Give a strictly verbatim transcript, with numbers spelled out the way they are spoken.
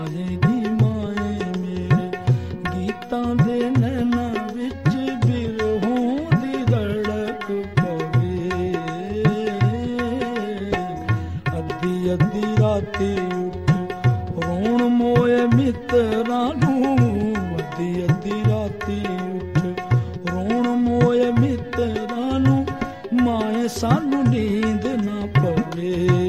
ਦੀ ਮਾਏ ਮੇਰੇ ਗੀਤਾਂ ਦੇ ਨੈਣਾ ਵਿੱਚ ਬਿਰਹੋਂ ਦੀ ਧੜਕ ਪਵੇ। ਅੱਧੀ ਅੱਧੀ ਰਾਤੀ ਉੱਠ ਰੋਣ ਮੋਏ ਮਿੱਤਰਾਂ ਨੂੰ, ਅੱਧੀ ਅੱਧੀ ਰਾਤੀ ਉੱਠ ਰੋਣ ਮੋਏ ਮਿੱਤਰਾਂ ਨੂੰ, ਮਾਏ ਸਾਨੂੰ ਨੀਂਦ ਨਾ ਪਵੇ।